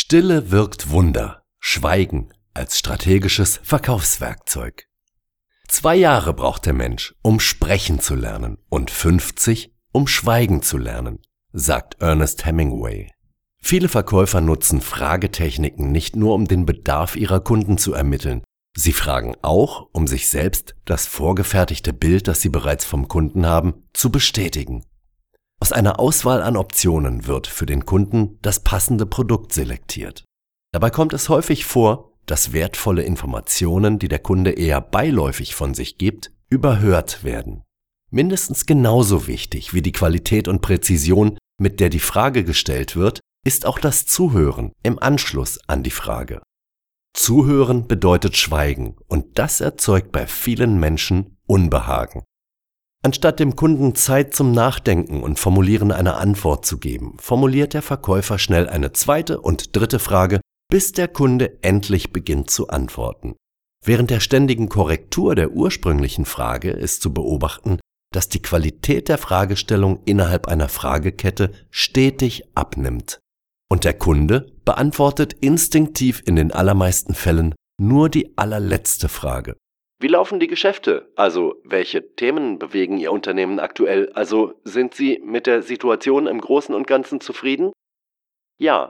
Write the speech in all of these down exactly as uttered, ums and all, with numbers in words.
Stille wirkt Wunder. Schweigen als strategisches Verkaufswerkzeug. Zwei Jahre braucht der Mensch, um sprechen zu lernen und fünfzig, um schweigen zu lernen, sagt Ernest Hemingway. Viele Verkäufer nutzen Fragetechniken nicht nur, um den Bedarf ihrer Kunden zu ermitteln. Sie fragen auch, um sich selbst das vorgefertigte Bild, das sie bereits vom Kunden haben, zu bestätigen. Aus einer Auswahl an Optionen wird für den Kunden das passende Produkt selektiert. Dabei kommt es häufig vor, dass wertvolle Informationen, die der Kunde eher beiläufig von sich gibt, überhört werden. Mindestens genauso wichtig wie die Qualität und Präzision, mit der die Frage gestellt wird, ist auch das Zuhören im Anschluss an die Frage. Zuhören bedeutet Schweigen und das erzeugt bei vielen Menschen Unbehagen. Anstatt dem Kunden Zeit zum Nachdenken und Formulieren einer Antwort zu geben, formuliert der Verkäufer schnell eine zweite und dritte Frage, bis der Kunde endlich beginnt zu antworten. Während der ständigen Korrektur der ursprünglichen Frage ist zu beobachten, dass die Qualität der Fragestellung innerhalb einer Fragekette stetig abnimmt. Und der Kunde beantwortet instinktiv in den allermeisten Fällen nur die allerletzte Frage. Wie laufen die Geschäfte? Also, welche Themen bewegen Ihr Unternehmen aktuell? Also, sind Sie mit der Situation im Großen und Ganzen zufrieden? Ja.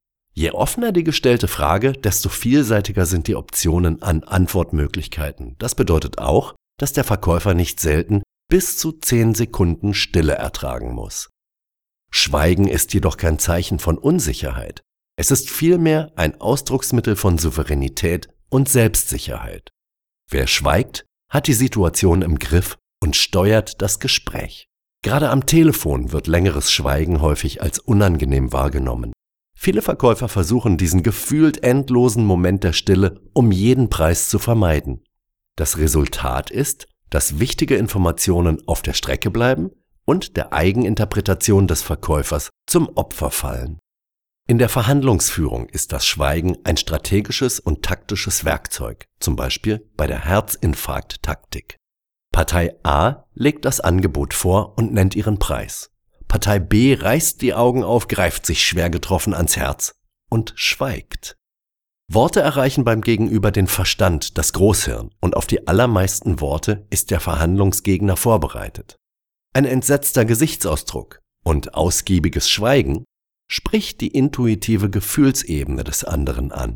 Je offener die gestellte Frage, desto vielseitiger sind die Optionen an Antwortmöglichkeiten. Das bedeutet auch, dass der Verkäufer nicht selten bis zu zehn Sekunden Stille ertragen muss. Schweigen ist jedoch kein Zeichen von Unsicherheit. Es ist vielmehr ein Ausdrucksmittel von Souveränität und Selbstsicherheit. Wer schweigt, hat die Situation im Griff und steuert das Gespräch. Gerade am Telefon wird längeres Schweigen häufig als unangenehm wahrgenommen. Viele Verkäufer versuchen diesen gefühlt endlosen Moment der Stille um jeden Preis zu vermeiden. Das Resultat ist, dass wichtige Informationen auf der Strecke bleiben und der Eigeninterpretation des Verkäufers zum Opfer fallen. In der Verhandlungsführung ist das Schweigen ein strategisches und taktisches Werkzeug, zum Beispiel bei der Herzinfarkt-Taktik. Partei A legt das Angebot vor und nennt ihren Preis. Partei B reißt die Augen auf, greift sich schwer getroffen ans Herz und schweigt. Worte erreichen beim Gegenüber den Verstand, das Großhirn, und auf die allermeisten Worte ist der Verhandlungsgegner vorbereitet. Ein entsetzter Gesichtsausdruck und ausgiebiges Schweigen spricht die intuitive Gefühlsebene des anderen an.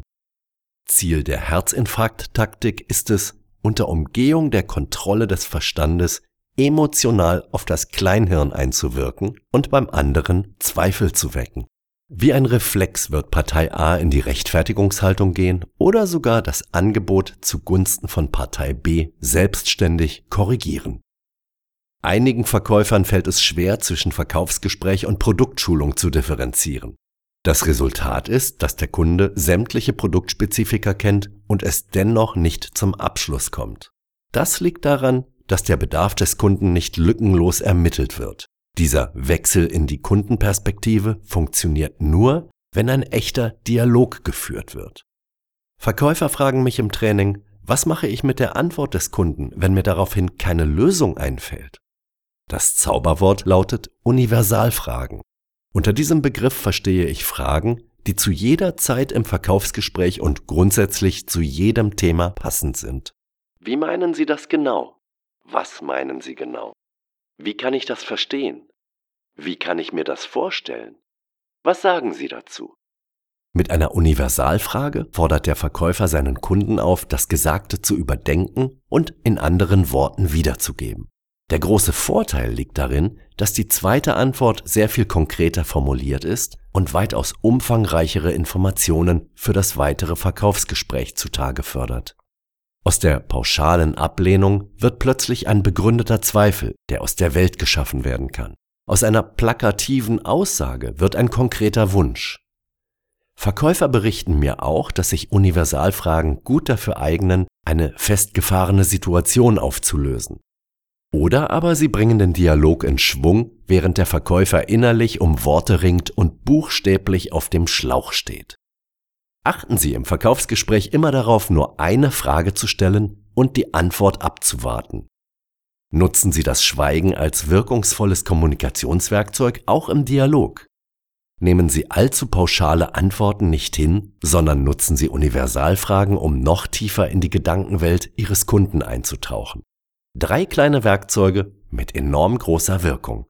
Ziel der Herzinfarkt-Taktik ist es, unter Umgehung der Kontrolle des Verstandes emotional auf das Kleinhirn einzuwirken und beim anderen Zweifel zu wecken. Wie ein Reflex wird Partei A in die Rechtfertigungshaltung gehen oder sogar das Angebot zugunsten von Partei B selbstständig korrigieren. Einigen Verkäufern fällt es schwer, zwischen Verkaufsgespräch und Produktschulung zu differenzieren. Das Resultat ist, dass der Kunde sämtliche Produktspezifika kennt und es dennoch nicht zum Abschluss kommt. Das liegt daran, dass der Bedarf des Kunden nicht lückenlos ermittelt wird. Dieser Wechsel in die Kundenperspektive funktioniert nur, wenn ein echter Dialog geführt wird. Verkäufer fragen mich im Training, was mache ich mit der Antwort des Kunden, wenn mir daraufhin keine Lösung einfällt? Das Zauberwort lautet Universalfragen. Unter diesem Begriff verstehe ich Fragen, die zu jeder Zeit im Verkaufsgespräch und grundsätzlich zu jedem Thema passend sind. Wie meinen Sie das genau? Was meinen Sie genau? Wie kann ich das verstehen? Wie kann ich mir das vorstellen? Was sagen Sie dazu? Mit einer Universalfrage fordert der Verkäufer seinen Kunden auf, das Gesagte zu überdenken und in anderen Worten wiederzugeben. Der große Vorteil liegt darin, dass die zweite Antwort sehr viel konkreter formuliert ist und weitaus umfangreichere Informationen für das weitere Verkaufsgespräch zutage fördert. Aus der pauschalen Ablehnung wird plötzlich ein begründeter Zweifel, der aus der Welt geschaffen werden kann. Aus einer plakativen Aussage wird ein konkreter Wunsch. Verkäufer berichten mir auch, dass sich Universalfragen gut dafür eignen, eine festgefahrene Situation aufzulösen. Oder aber sie bringen den Dialog in Schwung, während der Verkäufer innerlich um Worte ringt und buchstäblich auf dem Schlauch steht. Achten Sie im Verkaufsgespräch immer darauf, nur eine Frage zu stellen und die Antwort abzuwarten. Nutzen Sie das Schweigen als wirkungsvolles Kommunikationswerkzeug auch im Dialog. Nehmen Sie allzu pauschale Antworten nicht hin, sondern nutzen Sie Universalfragen, um noch tiefer in die Gedankenwelt Ihres Kunden einzutauchen. Drei kleine Werkzeuge mit enorm großer Wirkung.